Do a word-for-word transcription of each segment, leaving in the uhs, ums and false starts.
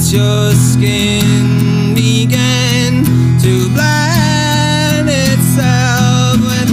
your skin began to blend itself with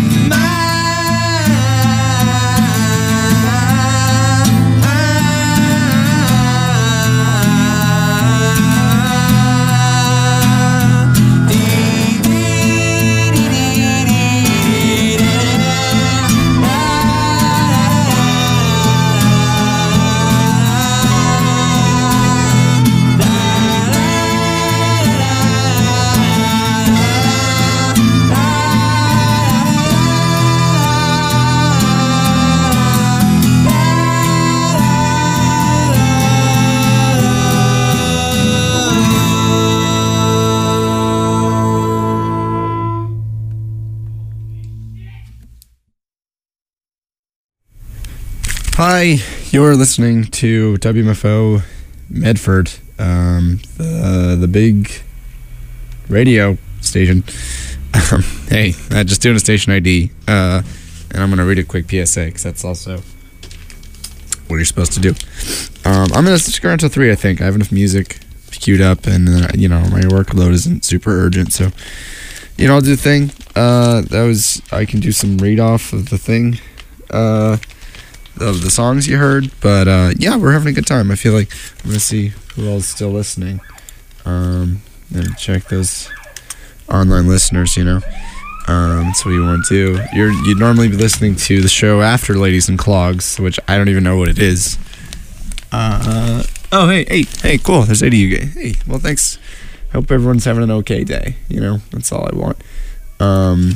Hi, you're listening to W M F O Medford, um, the the big radio station. Um, hey, uh, just doing a station I D, uh, and I'm gonna read a quick P S A because that's also what you're supposed to do. Um, I'm gonna stick around till three, I think. I have enough music queued up, and uh, you know my workload isn't super urgent, so you know I'll do the thing. Uh, that was I can do some read off of the thing. Uh. Of the songs you heard, but uh, yeah, we're having a good time. I feel like I'm gonna see who else is still listening, um, and check those online listeners. You know, um, that's what you want to do. You're you'd normally be listening to the show after Ladies and Clogs, which I don't even know what it is. Uh, oh hey hey hey, cool. There's eighty of you guys. Hey, well thanks. Hope everyone's having an okay day. You know, that's all I want. Um,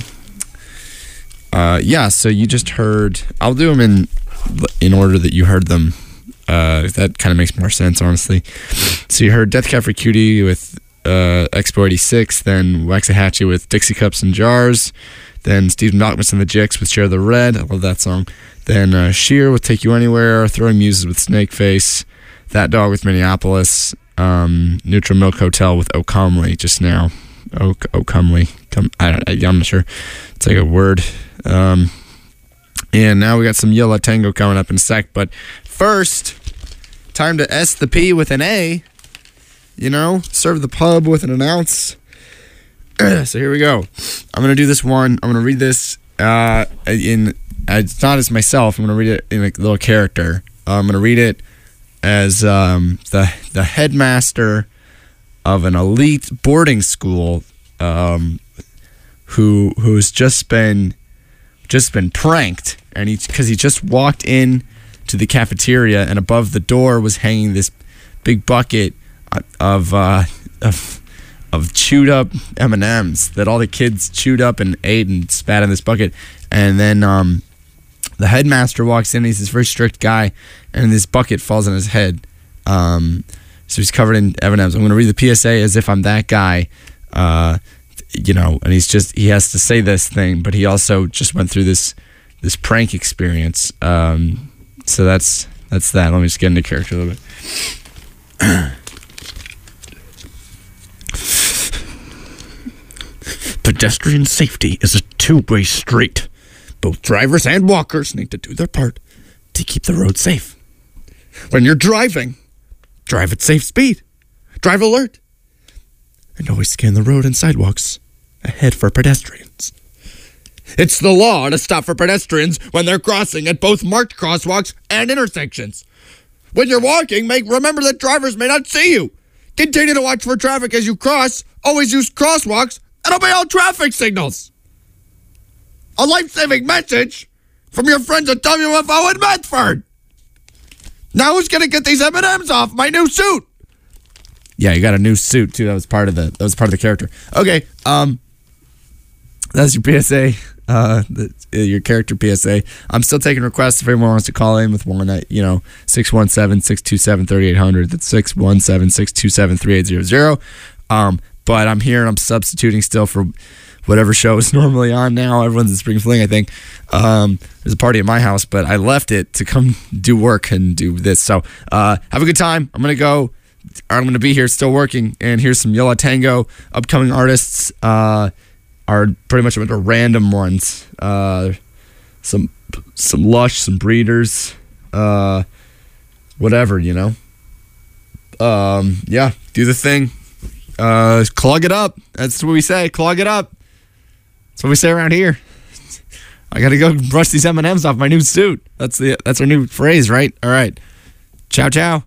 uh, yeah. So you just heard. I'll do them in. in order that you heard them. Uh, that kind of makes more sense, honestly. So you heard Death Cab for Cutie with uh, Expo eighty-six, then Waxahachie with Dixie Cups and Jars, then Steve Malkmus and the Jicks with Share the Red. I love that song. Then uh, Sheer with Take You Anywhere, Throwing Muses with Snakeface, That Dog with Minneapolis, um, Neutral Milk Hotel with O Comely just now. O, o Comely. Come, I don't, I, I'm not sure. It's like a word. Um... And now we got some Yo La Tengo coming up in a sec. But first, time to S the P with an A. You know, serve the pub with an ounce. So here we go. I'm going to do this one. I'm going to read this uh, in, uh, it's not as myself. I'm going to read it in a little character. Uh, I'm going to read it as um, the the headmaster of an elite boarding school um, who who's just been just been pranked. And he, because he just walked in to the cafeteria, and above the door was hanging this big bucket of uh, of of chewed up M and M's that all the kids chewed up and ate and spat in this bucket. And then um, the headmaster walks in. He's this very strict guy, and this bucket falls on his head. Um, so he's covered in M and M's. I'm going to read the P S A as if I'm that guy. Uh, you know, and he's just he has to say this thing, but he also just went through this. This prank experience. Um, so that's that's that. Let me just get into character a little bit. Pedestrian safety is a two-way street. Both drivers and walkers need to do their part to keep the road safe. When you're driving, drive at safe speed. Drive alert. And always scan the road and sidewalks ahead for pedestrians. It's the law to stop for pedestrians when they're crossing at both marked crosswalks and intersections. When you're walking, make remember that drivers may not see you. Continue to watch for traffic as you cross. Always use crosswalks and obey all traffic signals. A life-saving message from your friends at W F O in Medford. Now who's gonna get these M and M's off my new suit? Yeah, you got a new suit too. That was part of the that was part of the character. Okay, um, that's your P S A. Uh, the, uh, your character P S A. I'm still taking requests if anyone wants to call in with one at, you know, six one seven, six two seven, three eight zero zero. That's six one seven, six two seven, three eight zero zero. Um, but I'm here and I'm substituting still for whatever show is normally on now. Everyone's in Spring Fling, I think. Um, there's a party at my house, but I left it to come do work and do this. So uh, have a good time. I'm going to go. I'm going to be here still working. And here's some Yo La Tengo upcoming artists. Uh, are pretty much a bunch of random ones. Uh, some some Lush, some Breeders, uh, whatever, you know. Um, yeah, do the thing. Uh, clog it up. That's what we say. Clog it up. That's what we say around here. I gotta go brush these M and M's off my new suit. That's the that's our new phrase, right? All right. Ciao, ciao.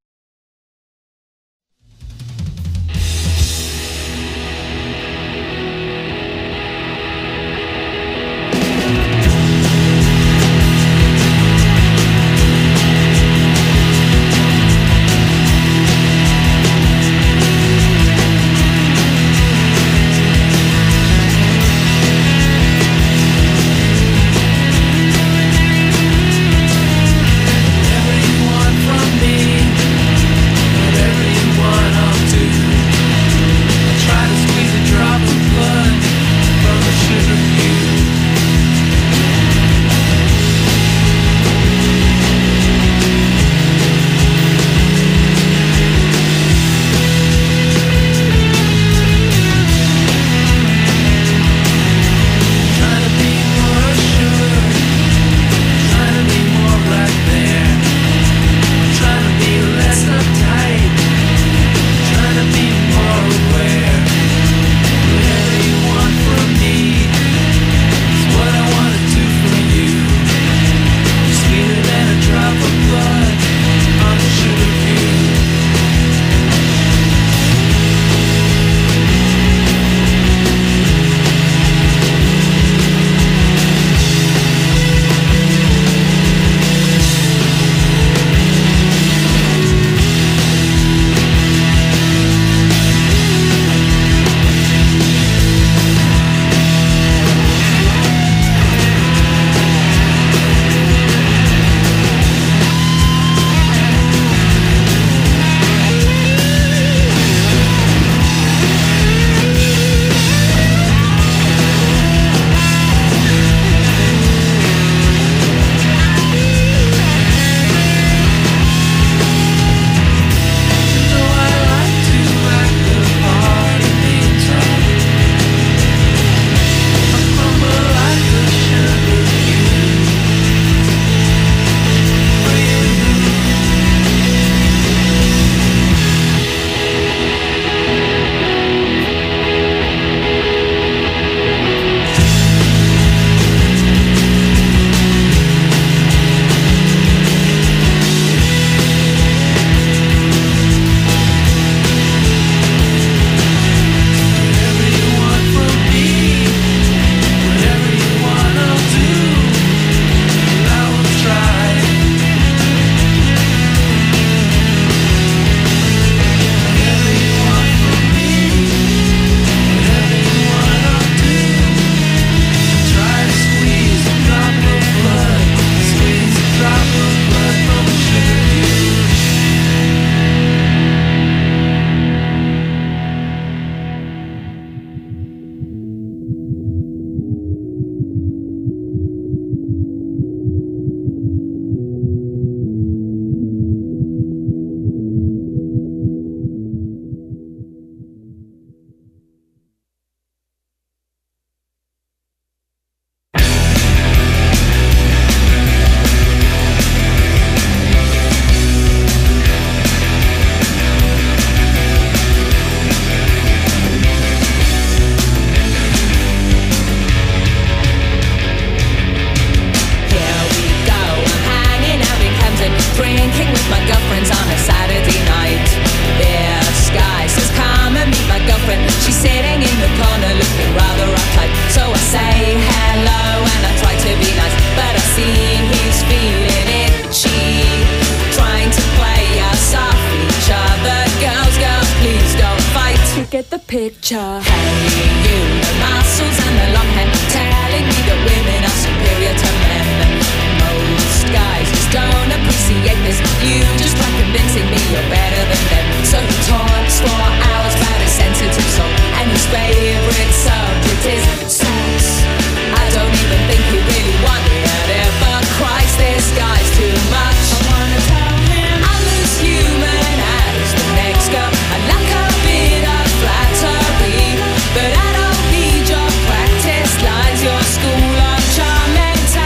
get the picture. Hey, you, the muscles and the long hair, telling me that women are superior to men. Most guys just don't appreciate this. You just try convincing me you're better than them. So he talks for hours about his sensitive soul, and his favorite subject is sex. I don't even think he really wanted it, but Christ, this guy's too much. I wanna tell him I'm as human as the next girl. I like a bit of flattery, but I don't need your practice lines, your school of charm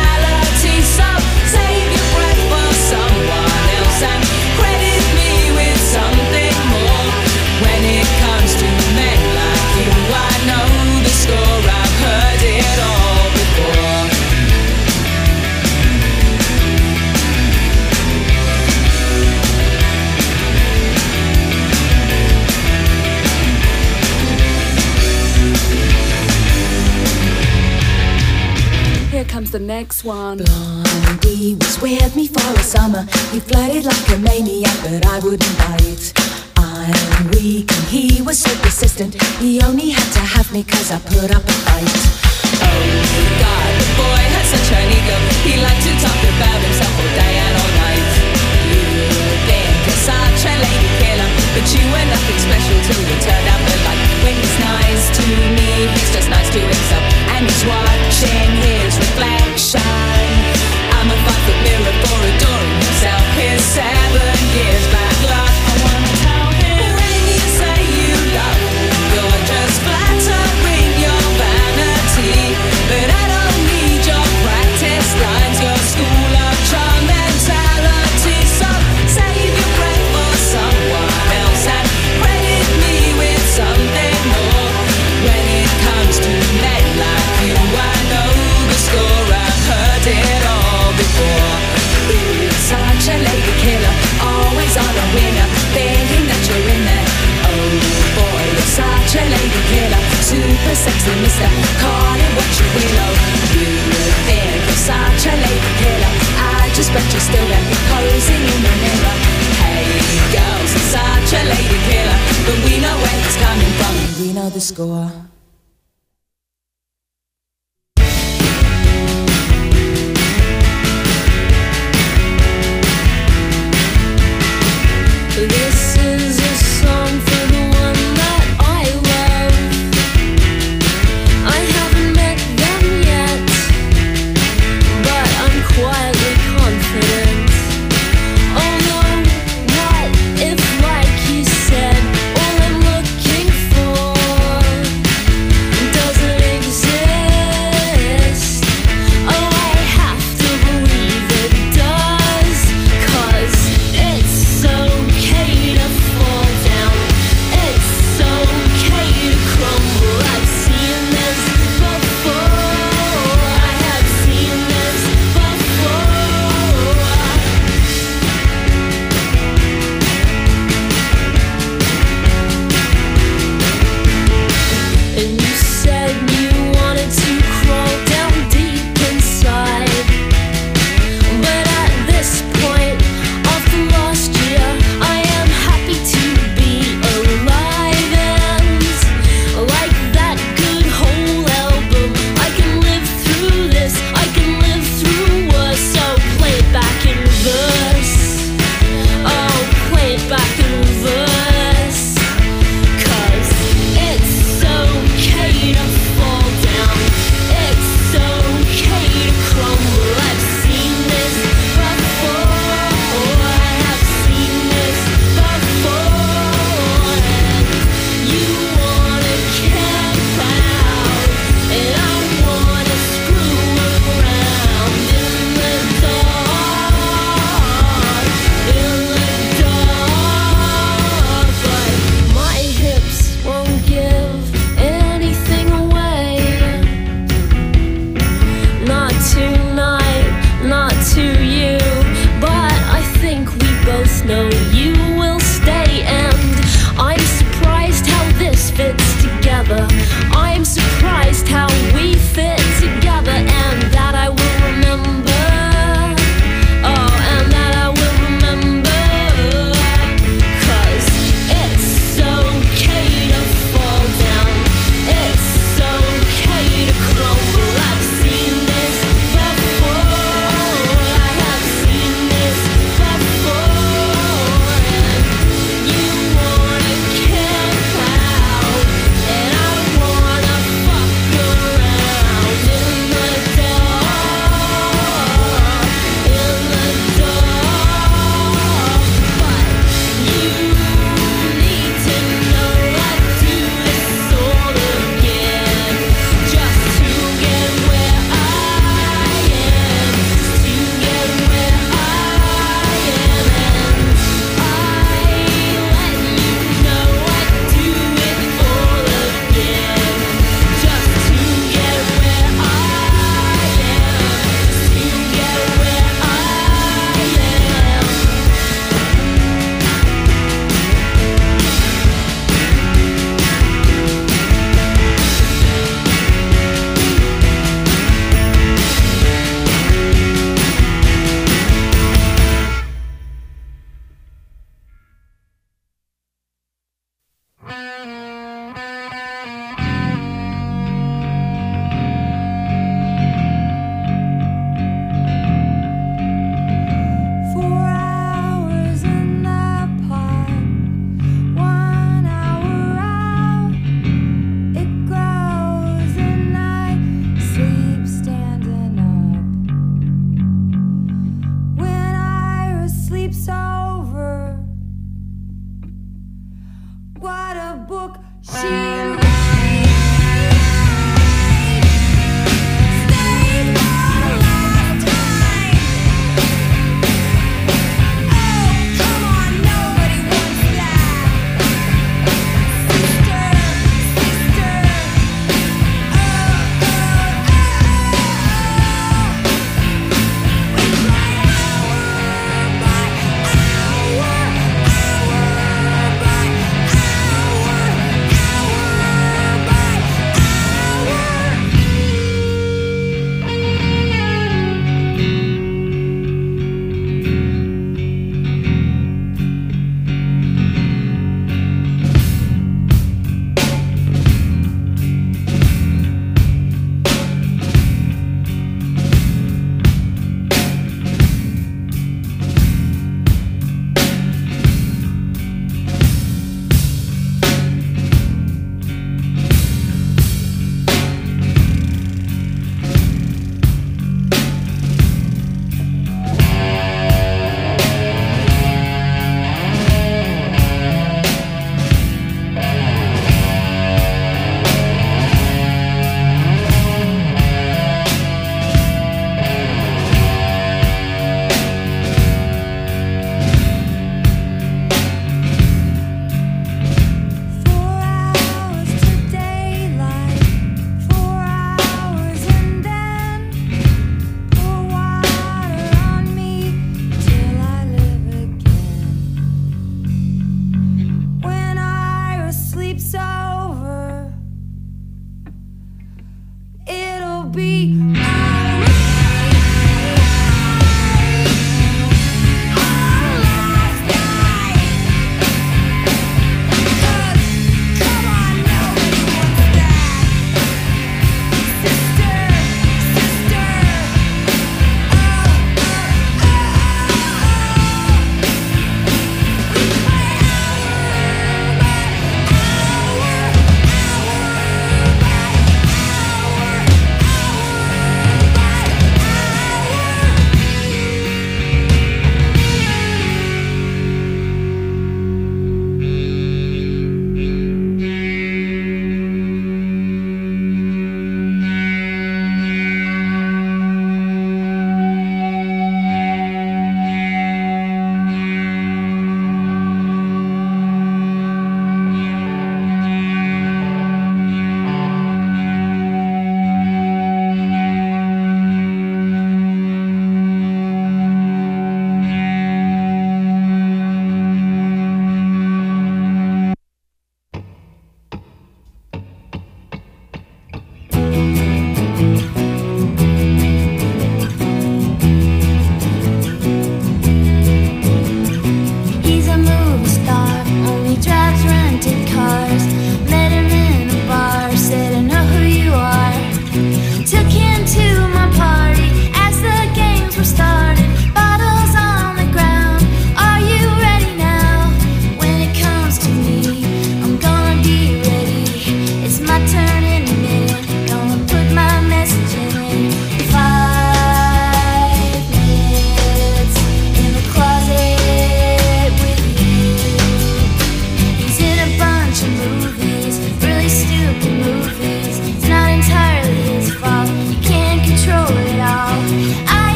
mentality. So save your breath for someone else and credit me with next one. Blondie was with me for a summer. He flirted like a maniac, but I wouldn't bite. I'm weak and he was so persistent. He only had to have me cause I put up a fight. Oh God, the boy had such an ego. He liked to talk about himself all day and all night. You think you're such a lady killer, but you were nothing special till you turned out the light. When he's nice to me, he's just nice to himself, and he's watching his reflection. I'm a five-foot mirror for adoring himself. His seven years back luck. I wanna tell him, when you say you love me, you're just flattering your vanity. But I don't need your practice lines, your school of charm mentality. So save your breath for someone else and credit me with something more. When it comes to men like you, I know the score. I've heard it all before. You're such a lady killer, always on a winner, thinking that you're in there. Oh boy, you're such a lady killer, super sexy mister, call it what you will. Oh, you think you're such a lady killer, I just bet you're still there, posing in the mirror. Hey girls, you're such a lady killer, but we know where it's coming from, and we know the score. This is a song for the one that I love. I haven't met them yet, but I'm quietly confident. Although, what if, like you said, all I'm looking for the book she wrote. Stayed for the last time. Oh, come on, nobody wants that. Sister, sister. Oh, oh, oh, oh. We cry hour by hour, hour by hour, hour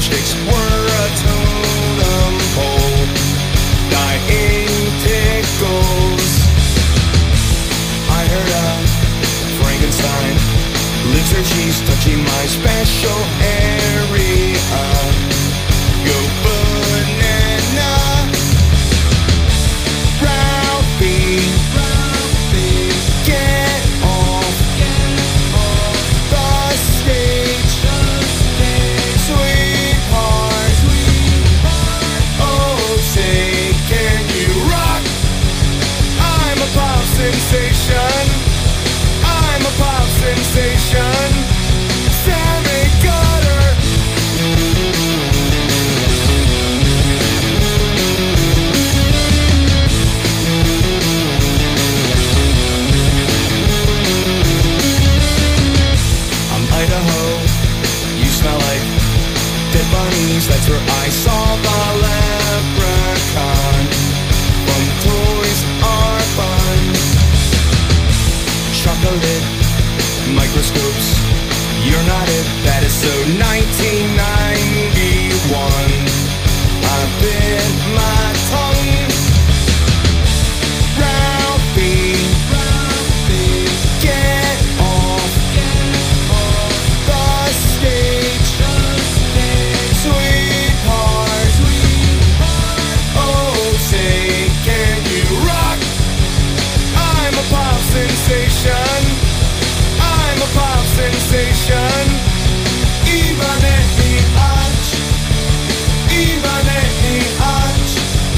sticks were a totem pole. Dying tickles. I heard of Frankenstein. Lips her cheese touching my special area. Go banana. Ralphie, Ralphie, get off, get off the stage, sweetheart, sweetheart. Oh, say, can you rock? I'm a pop sensation. I'm a pop sensation. Sammy Gutter. I'm Idaho. You smell like dead bunnies. That's where I saw the leprechaun. From Toys R Us. Chocolate microscopes. You're not it. That is so nineteen ninety-one. I bit my tongue. Ralphie, Ralphie, get off, get off the stage, sweetheart, sweetheart. Oh, say, can you rock? I'm a pop sensation. I'm a pop sensation. Ivaneti Arch. Ivaneti Arch.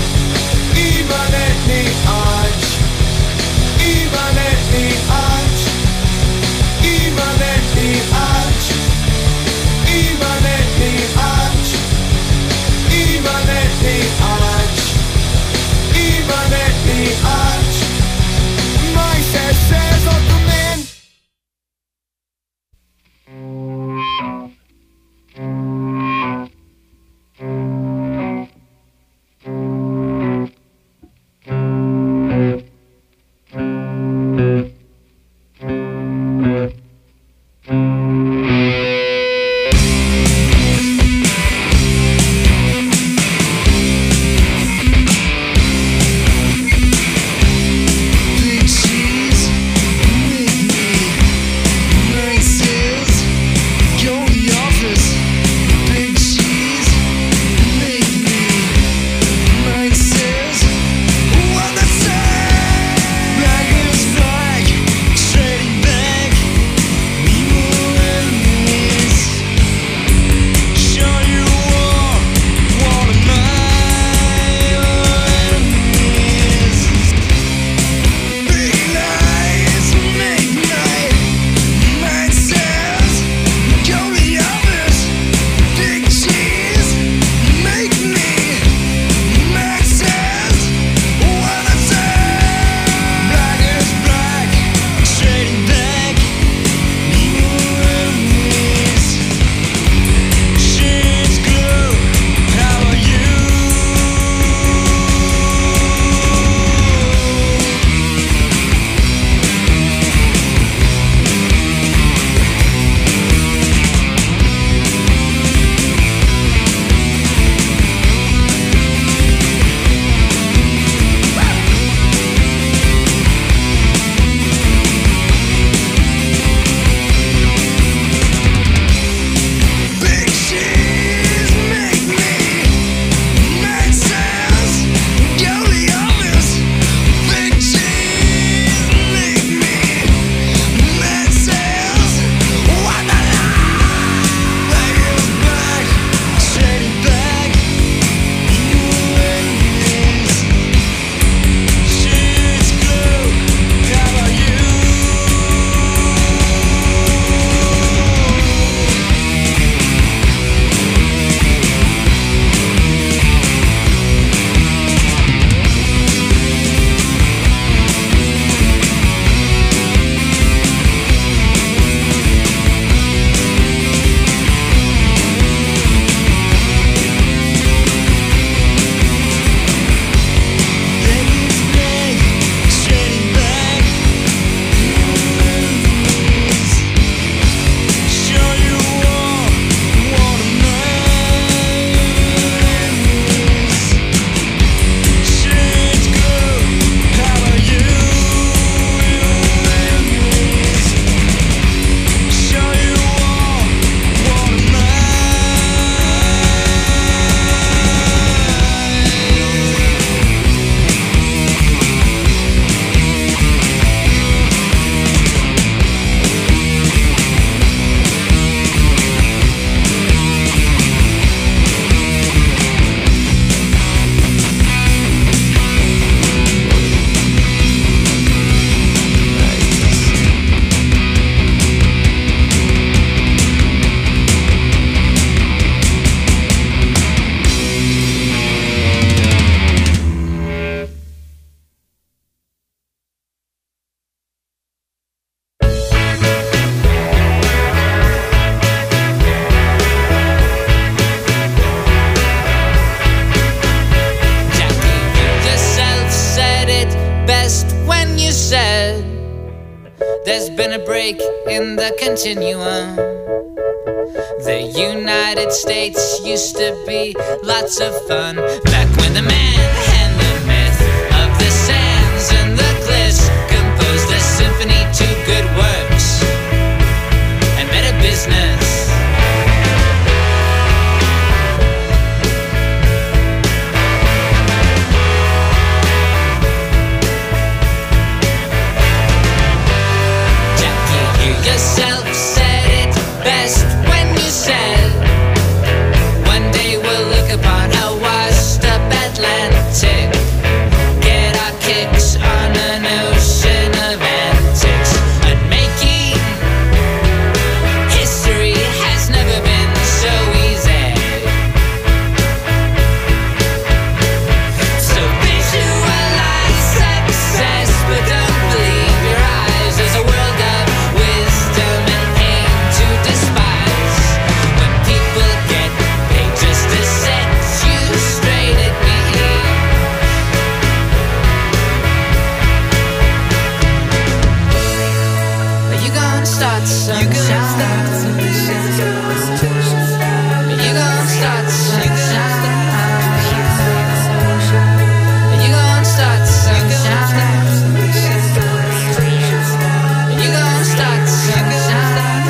been a break in the continuum. The United States used to be lots of fun, back when the man and the myth of the sands and the cliffs composed a symphony to good works and made a business. Yourself said it best when you said, one day we'll look upon a washed up Atlantic, get our kicks on an ocean of antics, and making history has never been so easy. So visualize success, but don't believe your eyes. There's a world of wisdom and pain to despise. When people get paid just to set you straight at me. Are you gonna start some shine? Are you gonna start some shine? Are you gonna start some shine? Are you gonna start some shine?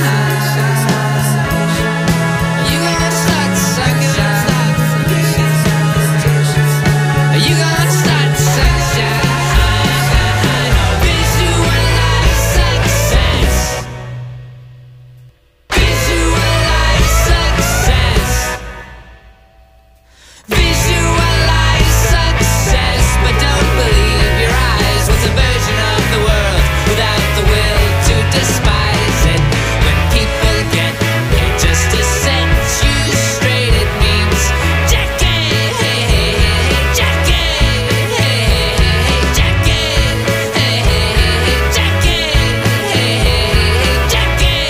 Are you gonna start some shine? Are you gonna start some shine? Visualize success. Visualize success. Visualize success, but don't believe your eyes. What's a version of the world without the will to despise it? When people get paid just to set you straight, it means Jackie, hey, hey, hey, Jackie, hey, hey, hey, Jackie, hey, hey, hey, Jackie, hey, hey, hey, Jackie.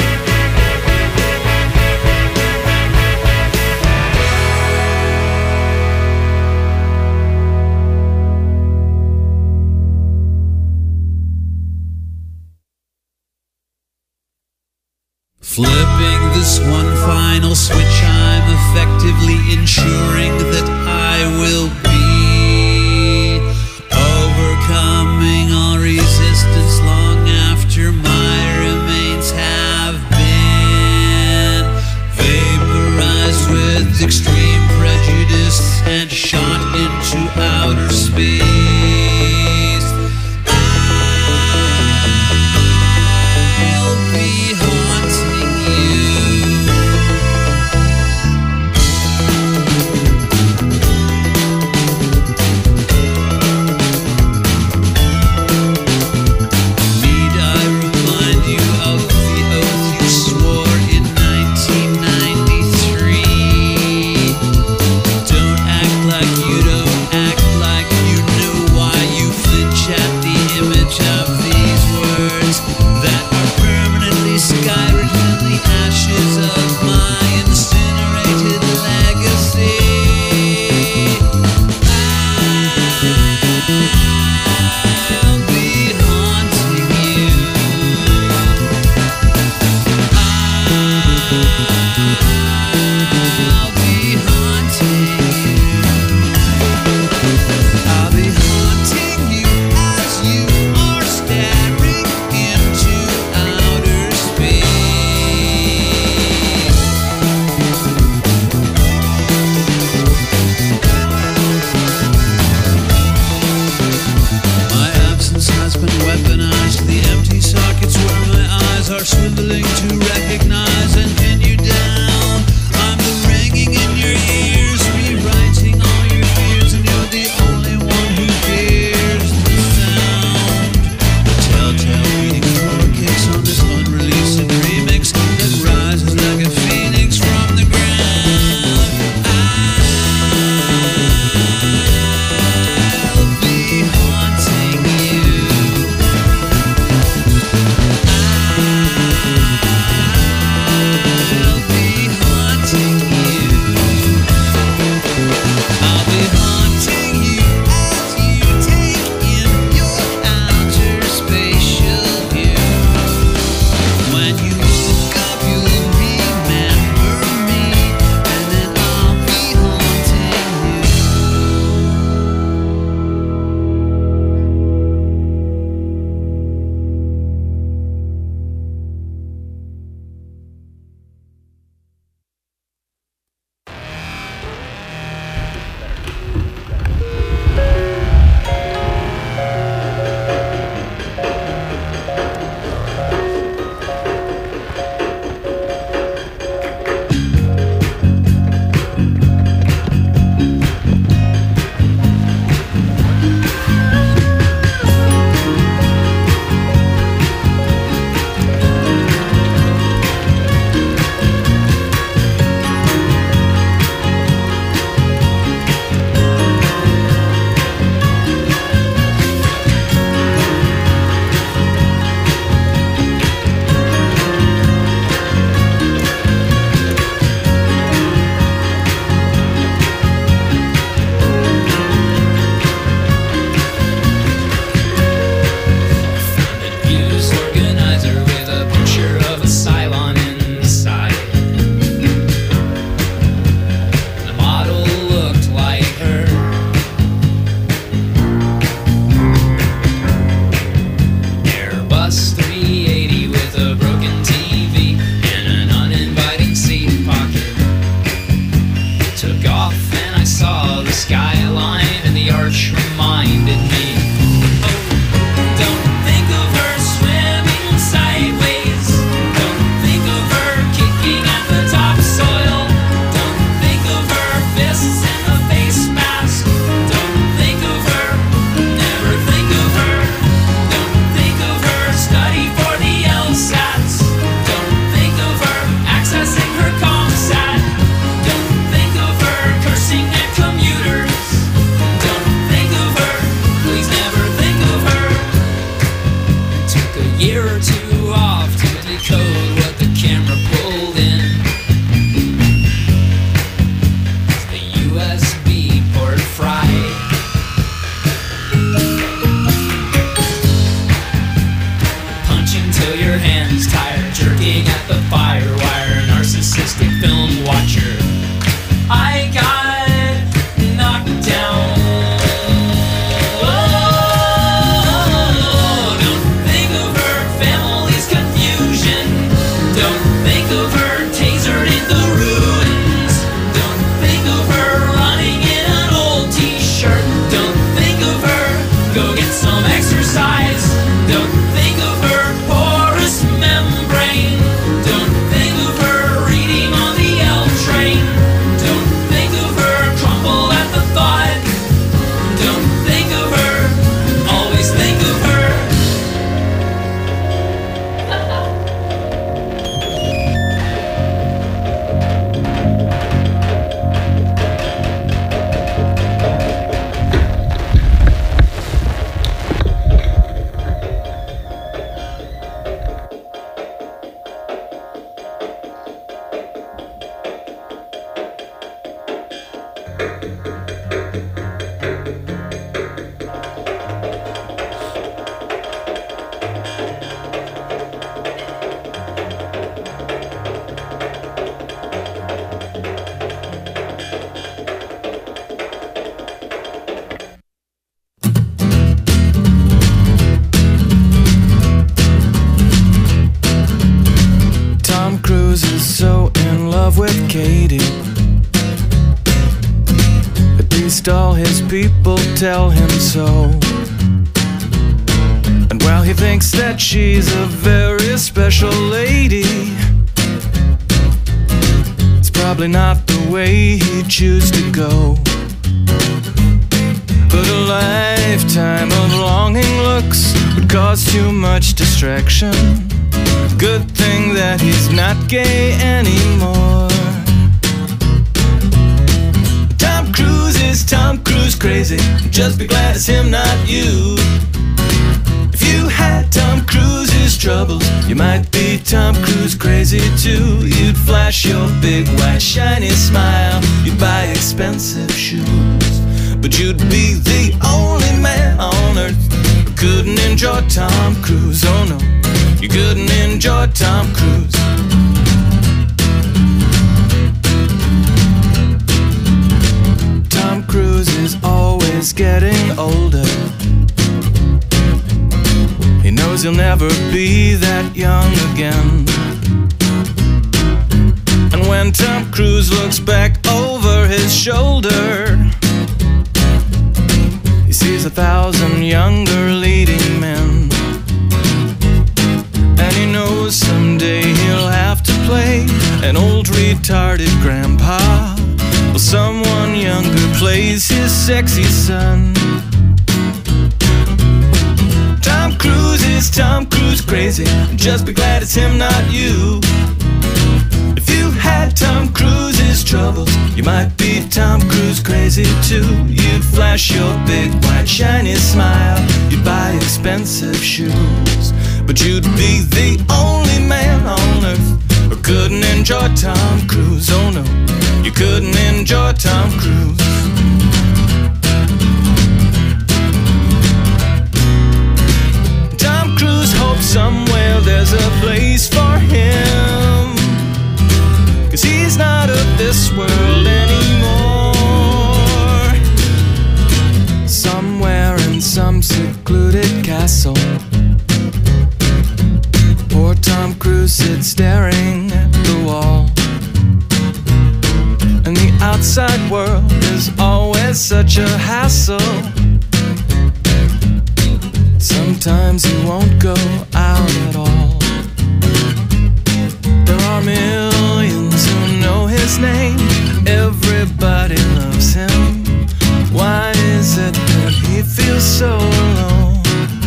Flipping this one final switch, I'm effectively ensuring that I will be overcoming all resistance long after my remains have been vaporized with extreme prejudice and shot into outer space. I'll be haunting you. think of her tasered in the ruins. Don't think of her running in an old t-shirt. Don't think of her, go get some exercise. Don't think of her porous membrane. Don't think of her reading on the L train. Don't think of her crumble at the thought. Don't think of her, always think of her. Tom Cruise is so in love with Katie. At least all his people tell him so. And while he thinks that she's a very special lady, it's probably not the way he'd choose to go. But a lifetime of longing looks would cause too much distraction. Good thing that he's not gay anymore. Tom Cruise is Tom Cruise crazy. Just be glad it's him, not you. If you had Tom Cruise's troubles, you might be Tom Cruise crazy too. You'd flash your big white shiny smile. You'd buy expensive shoes. But you'd be the only man on earth who couldn't enjoy Tom Cruise. Oh no, you couldn't enjoy Tom Cruise. Tom Cruise is always getting older. He knows he'll never be that young again. And when Tom Cruise looks back over his shoulder, he sees a thousand younger leading men. And he knows someday he'll have to play an old retarded grandpa, while someone younger plays his sexy son. Tom Cruise is Tom Cruise crazy. Just be glad it's him, not you. If you had Tom Cruise's troubles, you might be Tom Cruise crazy too. You'd flash your big white shiny smile. You'd buy expensive shoes. But you'd be the only man on earth who couldn't enjoy Tom Cruise. Oh no, you couldn't enjoy Tom Cruise. Tom Cruise hopes somewhere there's a place for him, 'cause he's not of this world anymore. Somewhere in some secluded castle, poor Tom Cruise sits staring at the wall. And the outside world is always such a hassle. Sometimes he won't go out at all. There are millions who know his name. Everybody loves him. Why is it that he feels so alone?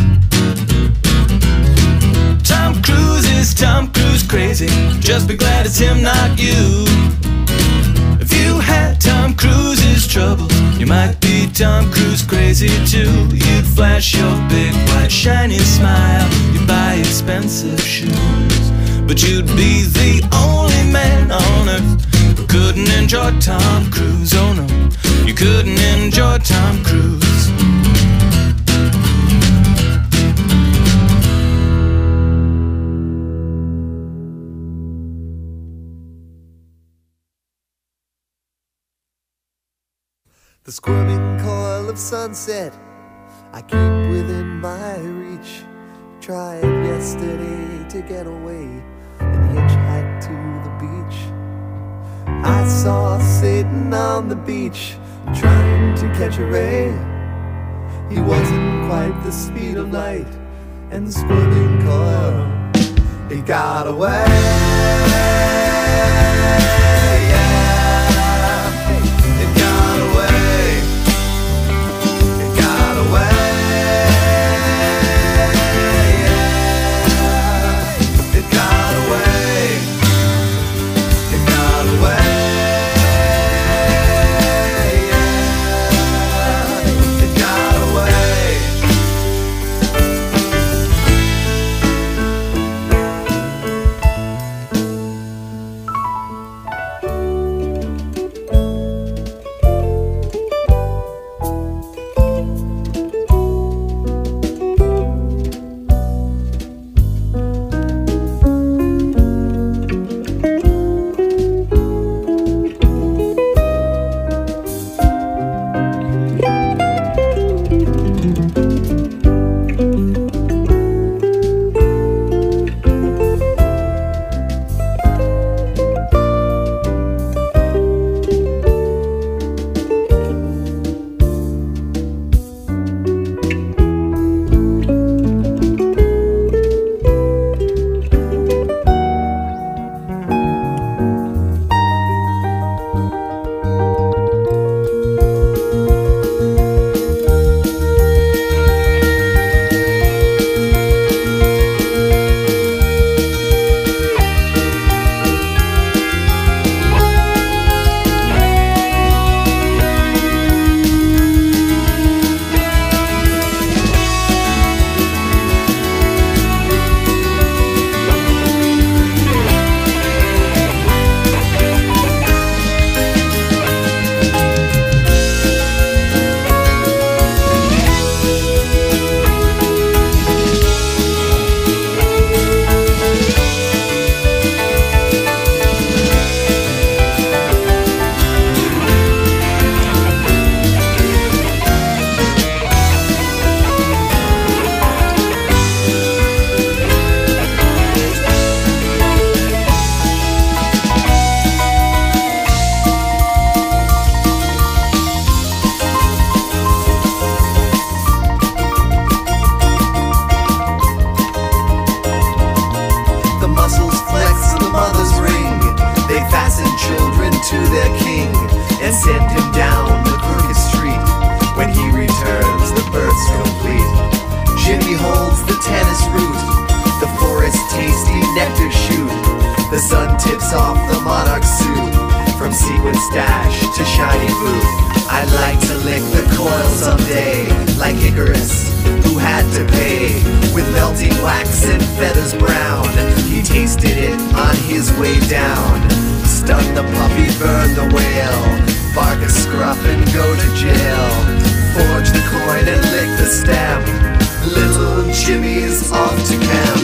Tom Cruise is Tom Cruise crazy. Just be glad it's him, not you. If you had Tom Cruise's troubles, you might be Tom Cruise crazy too. You'd flash your big white shiny smile. You'd buy expensive shoes. But you'd be the only man on earth who couldn't enjoy Tom Cruise. Oh no, you couldn't enjoy Tom Cruise. The squirming coil of sunset I keep within my reach. Tried yesterday to get away and hitchhiked sitting on the beach, trying to catch a ray. He wasn't quite the speed of light and the squirming coil. He got away. Yeah. It got away. It got away. Yeah. It got away. It got away. Yeah. It got away. To their king and send him down the crooked street. When he returns, the birth's complete. Jimmy holds the tennis root, the forest tasty nectar shoot. The sun tips off the monarch suit, from sequin stash to shiny boot. I'd like to lick the coil someday, like Icarus, who had to pay with melting wax and feathers brown. He tasted it on his way down. Stun the puppy, burn the whale, bark a scruff and go to jail. Forge the coin and lick the stem. Little Jimmy's off to camp.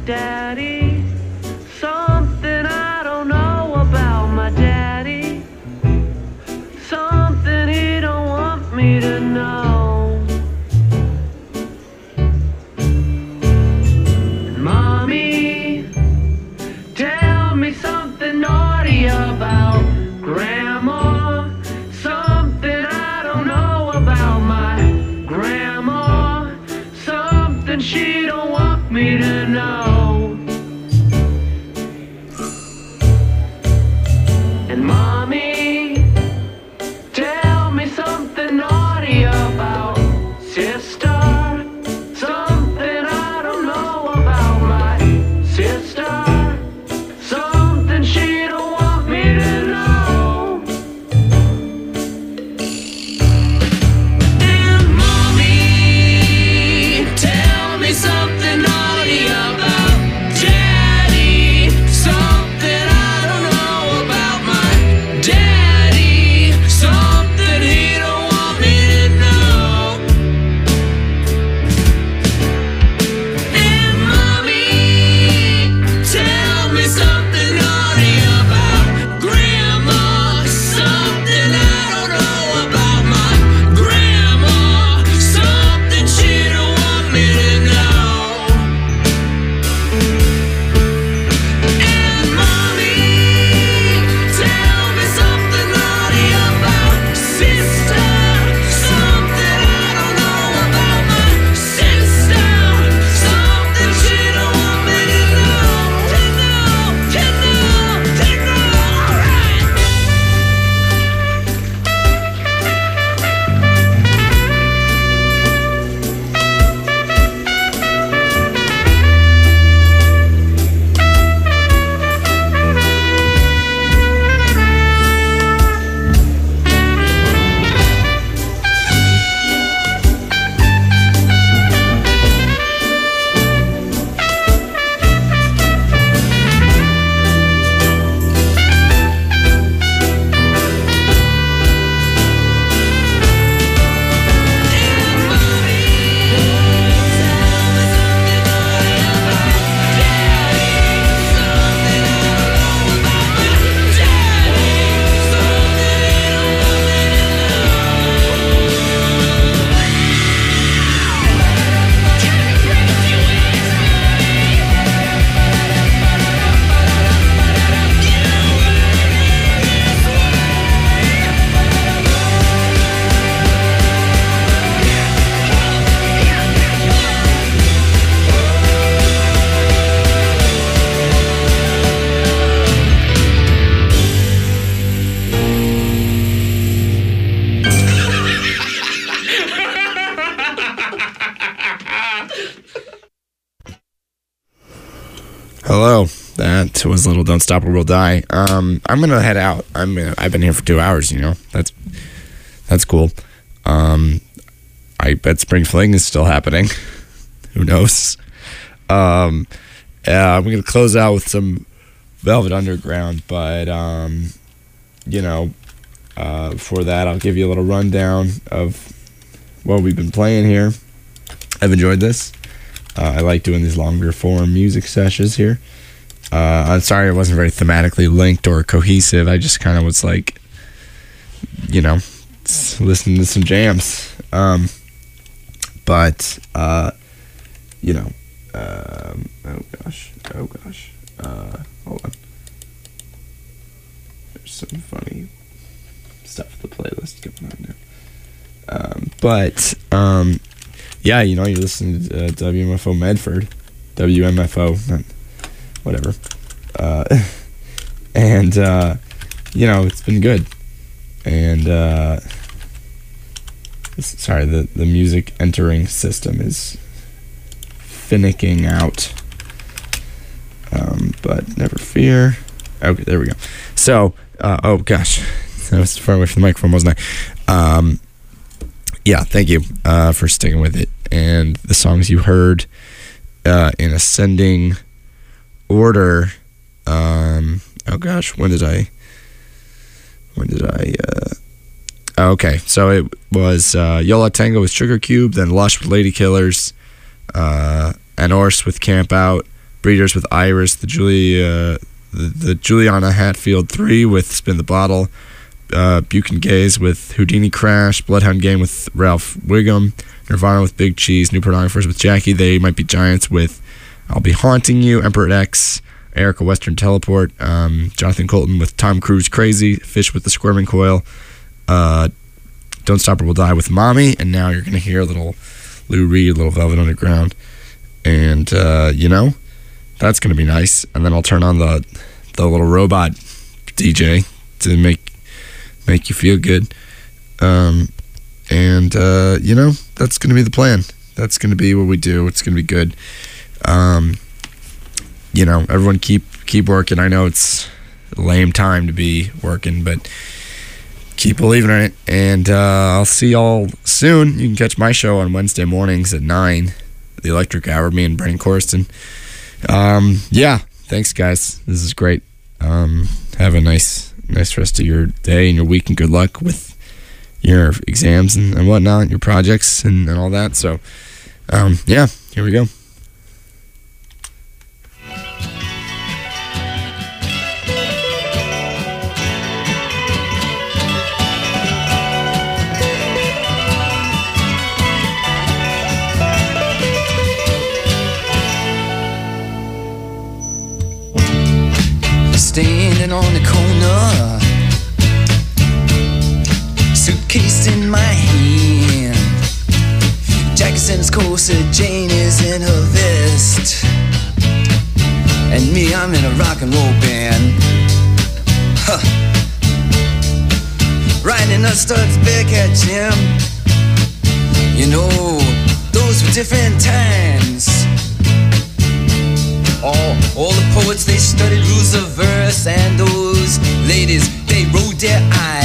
daddy. Something I don't know about my daddy. Something he don't want me to know. And mommy, tell me something naughty about grandma. Something I don't know about my grandma. Something she don't want me to know. And mommy, tell me something naughty about sister. Something I don't know about my sister. Something she don't want me to know. And mommy, tell me something naughty about daddy. Something I don't know about my daddy. Something he don't want me to know. And mommy, tell me something naughty about grandma. Something I don't know about my grandma. Something she don't want me to know. And mommy, tell me something naughty about sister. Something I don't know about my sister. Something she don't want me to know. To know, to know, to know. Alright. Hello, that was Little Don't Stop or We'll Die. Um, I'm gonna head out. I'm gonna, I've been here for two hours. You know, that's that's cool. Um, I bet Spring Fling is still happening. Who knows? Um, yeah, I'm gonna close out with some Velvet Underground, but um, you know, uh, before that, I'll give you a little rundown of what we've been playing here. I've enjoyed this. Uh, I like doing these longer form music sessions here. Uh, I'm sorry it wasn't very thematically linked or cohesive. I just kind of was like, you know, s- listening to some jams. Um, but, uh, you know, um, oh gosh, oh gosh. Uh, hold on. There's some funny stuff with the playlist going on now. Um, but, um, yeah, you know, you're listening to uh, W M F O Medford, W M F O, not, whatever, uh, and uh, you know, it's been good, and uh, sorry, the the music entering system is finicking out, um, but never fear. Okay, there we go. So, uh, oh gosh, I was far away from the microphone, wasn't I? Um, yeah, thank you uh, for sticking with it. And the songs you heard uh, in ascending order. Um, oh gosh, when did I? When did I? Uh, oh, okay, so it was uh, Yola Tango with Sugar Cube, then Lush with Lady Killers, uh, Anorse with Camp Out, Breeders with Iris, the Julia, the, the Juliana Hatfield three with Spin the Bottle, uh, Buchan Gaze with Houdini Crash, Bloodhound Game with Ralph Wiggum, Nirvana with Big Cheese, New Pornographers with Jackie, They Might Be Giants with I'll Be Haunting You, Emperor X, Erica Western Teleport, um, Jonathan Colton with Tom Cruise Crazy, Fish with the Squirming Coil, uh, Don't Stop or We'll Die with Mommy, and now you're going to hear a little Lou Reed, Little Velvet Underground, and, uh, you know, that's going to be nice. And then I'll turn on the the little robot D J to make make you feel good. Um, and, uh, you know, that's going to be the plan. That's going to be what we do. It's going to be good. Um, you know, everyone keep keep working. I know it's a lame time to be working, but keep believing in it. And uh, I'll see y'all soon. You can catch my show on Wednesday mornings at nine, The Electric Hour, me and Brandon Corston. Um, yeah, thanks guys. This is great. Um, have a nice, nice rest of your day and your week, and good luck with your exams and, and whatnot, your projects and, and all that. So, um, yeah, here we go. Standing on the corner, suitcase in my hand, Jack's in his corset, Jane is in her vest, and me, I'm in a rock and roll band. Huh. Riding a Studs Bearcat Jim. You know, those were different times. All, all the poets, they studied rules of verse, and those ladies, they rolled their eyes.